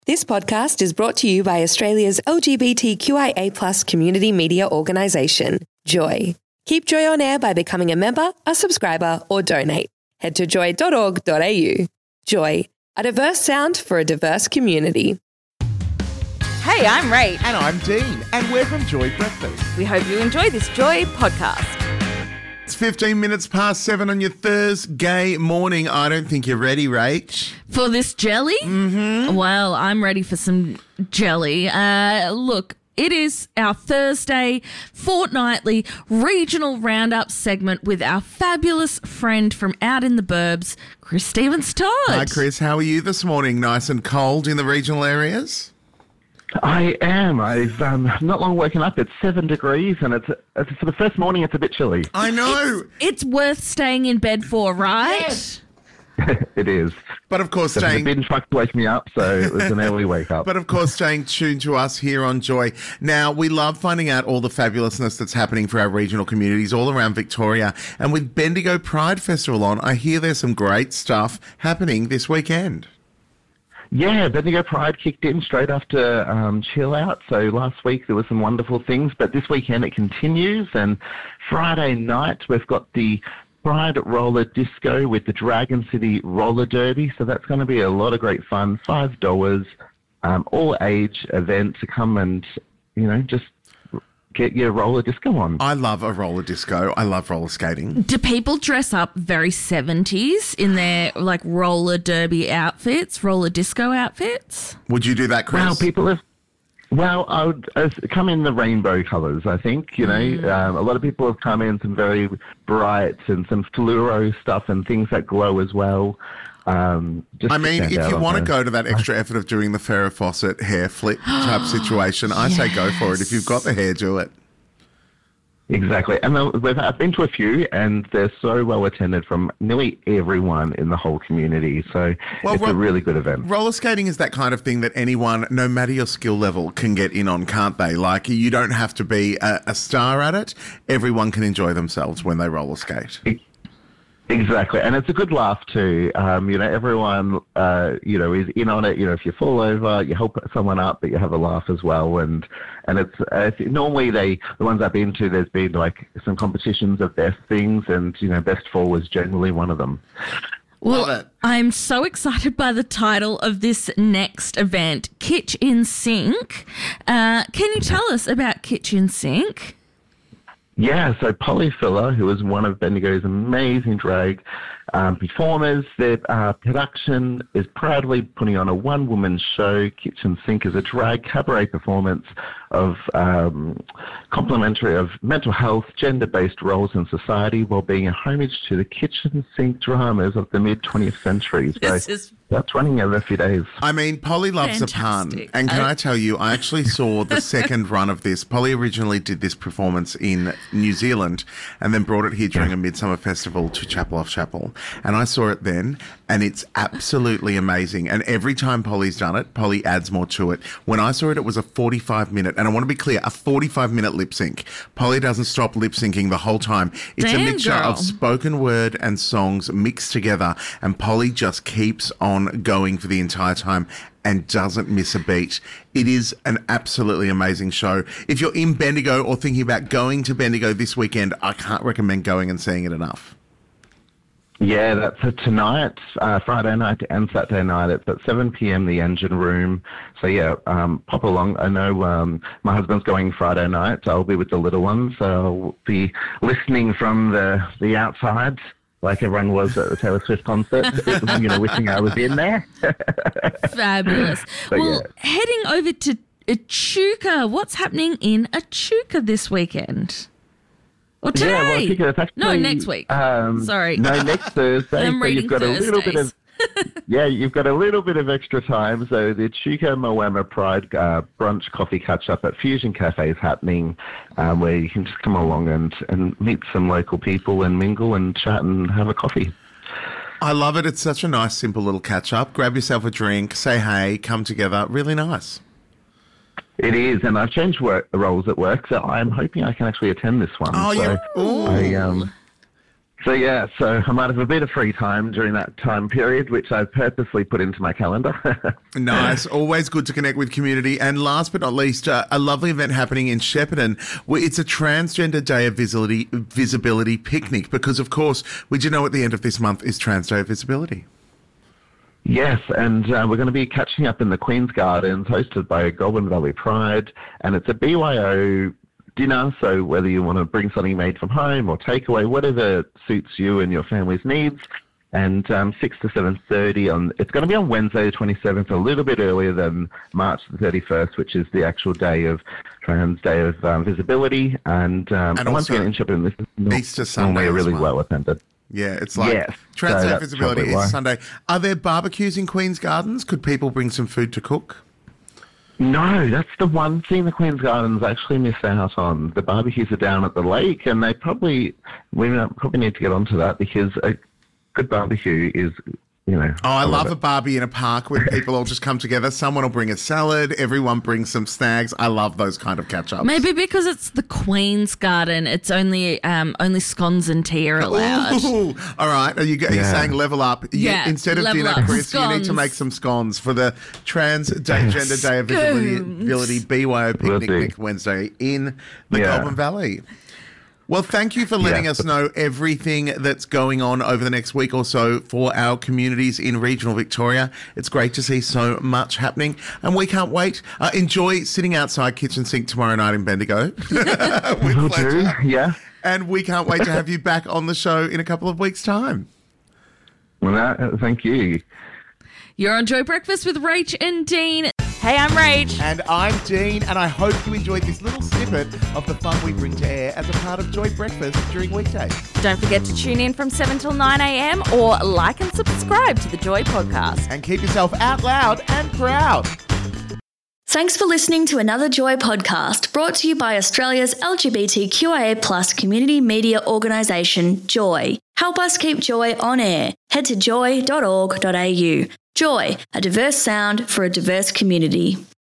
This podcast is brought to you by Australia's LGBTQIA+ community media organisation, Joy. Keep Joy on air by becoming a member, a subscriber, or donate. Head to joy.org.au. Joy, a diverse sound for a diverse community. Hey, I'm Rach. And I'm Dean, and we're from Joy Breakfast. We hope you enjoy this Joy podcast. It's 15 minutes past 7 on your Thursday morning. I don't think you're ready, Rach. For this jelly? Mm-hmm. Well, I'm ready for some jelly. Look, it is our Thursday fortnightly regional roundup segment with our fabulous friend from out in the burbs, Chris Stevens-Todd. Hi, Chris. How are you this morning? Nice and cold in the regional areas? I am. I've not long woken up. It's 7 degrees, and it's for the first morning. It's a bit chilly. I know. It's worth staying in bed for, right? Yes. It is. But of course, the bin truck to wake me up, so it was an early wake up. But of course, staying tuned to us here on Joy. Now, we love finding out all the fabulousness that's happening for our regional communities all around Victoria. And with Bendigo Pride Festival on, I hear there's some great stuff happening this weekend. Yeah, Bendigo Pride kicked in straight after Chill Out. So last week there were some wonderful things, but this weekend it continues. And Friday night we've got the Pride Roller Disco with the Dragon City Roller Derby. So that's going to be a lot of great fun. $5, all age event to come and, just get your roller disco on. I love a roller disco. I love roller skating. Do people dress up very 70s in their roller derby outfits, roller disco outfits? Would you do that, Chris? I would come in the rainbow colours, I think. A lot of people have come in some very bright and some fluoro stuff and things that glow as well. If you want to go to that extra effort of doing the Farrah Fawcett hair flip type situation, I say go for it. If you've got the hair, do it. Exactly. And I've been to a few, and they're so well attended from nearly everyone in the whole community. So it's a really good event. Roller skating is that kind of thing that anyone, no matter your skill level, can get in on, can't they? Like, you don't have to be a star at it. Everyone can enjoy themselves when they roller skate. Exactly, and it's a good laugh too. Everyone, is in on it. If you fall over, you help someone up, but you have a laugh as well. And it's normally the ones I've been to. There's been some competitions of best things, and best fall is generally one of them. Well, I'm so excited by the title of this next event, Kitchen Sink. Can you tell us about Kitchen Sink? Yeah, so Polly Filler, who is one of Bendigo's amazing drag performers, their production is proudly putting on a one-woman show. Kitchen Sink is a drag cabaret performance of complementary of mental health, gender-based roles in society, while being a homage to the kitchen sink dramas of the mid-20th century. So that's running over a few days. Polly loves a pun. And can I tell you, I actually saw the second run of this. Polly originally did this performance in New Zealand and then brought it here during a Midsummer Festival to Chapel Off Chapel. And I saw it then, and it's absolutely amazing. And every time Polly's done it, Polly adds more to it. When I saw it, it was a 45-minute, and I want to be clear, a 45-minute lip sync. Polly doesn't stop lip syncing the whole time. It's a mixture of spoken word and songs mixed together, and Polly just keeps on going for the entire time and doesn't miss a beat. It is an absolutely amazing show. If you're in Bendigo or thinking about going to Bendigo this weekend, I can't recommend going and seeing it enough. Yeah, that's tonight, Friday night and Saturday night. It's at 7 p.m, the Engine Room. So, yeah, pop along. I know my husband's going Friday night. So I'll be with the little ones. So I'll be listening from the outside like everyone was at the Taylor Swift concert, wishing I was in there. Fabulous. Heading over to Echuca. What's happening in Echuca this weekend? Or today? Yeah, it's actually, no, next week. Sorry. No, next Thursday. I'm reading you've got Thursdays. a little bit of you've got a little bit of extra time. So the Echuca Moama Pride brunch coffee catch up at Fusion Cafe is happening, where you can just come along and meet some local people and mingle and chat and have a coffee. I love it. It's such a nice, simple little catch up. Grab yourself a drink, say hey, come together. Really nice. It is, and I've changed roles at work, so I'm hoping I can actually attend this one. Oh, so So I might have a bit of free time during that time period, which I've purposely put into my calendar. Nice. Always good to connect with community. And last but not least, a lovely event happening in Shepparton. It's a Transgender Day of Visibility picnic because, of course, we do know at the end of this month is Trans Day of Visibility. Yes, and we're going to be catching up in the Queen's Gardens, hosted by Goulburn Valley Pride, and it's a BYO dinner, so whether you want to bring something made from home or takeaway, whatever suits you and your family's needs, and 6 to 7:30 it's going to be on Wednesday the 27th, a little bit earlier than March the 31st, which is the actual day of Trans Day of Visibility, and once again in Shepparton, this is Easter Sunday normally really well attended. Yeah, it's like Trans Day of Visibility is Sunday. Are there barbecues in Queen's Gardens? Could people bring some food to cook? No, that's the one thing the Queen's Gardens actually missed out on. The barbecues are down at the lake, and we probably need to get onto that because a good barbecue is, I love a barbie in a park where people all just come together. Someone will bring a salad. Everyone brings some snags. I love those kind of catch-ups. Maybe because it's the Queen's Garden, it's only scones and tea are allowed. Ooh, all right. Are you saying level up? Instead of dinner, Chris, scones. You need to make some scones for the Transgender Day of Visibility BYO picnic next Wednesday in the Goulburn Valley. Well, thank you for letting us know everything that's going on over the next week or so for our communities in regional Victoria. It's great to see so much happening, and we can't wait. Enjoy sitting outside Kitchen Sink tomorrow night in Bendigo. With pleasure. Yeah. And we can't wait to have you back on the show in a couple of weeks' time. Well, thank you. You're on Joy Breakfast with Rach and Dean. Hey, I'm Rach. And I'm Dean, and I hope you enjoyed this little snippet of the fun we bring to air as a part of Joy Breakfast during weekdays. Don't forget to tune in from 7 till 9 a.m. or like and subscribe to the Joy podcast. And keep yourself out loud and proud. Thanks for listening to another Joy podcast brought to you by Australia's LGBTQIA+ community media organisation, Joy. Help us keep Joy on air. Head to joy.org.au. Joy, a diverse sound for a diverse community.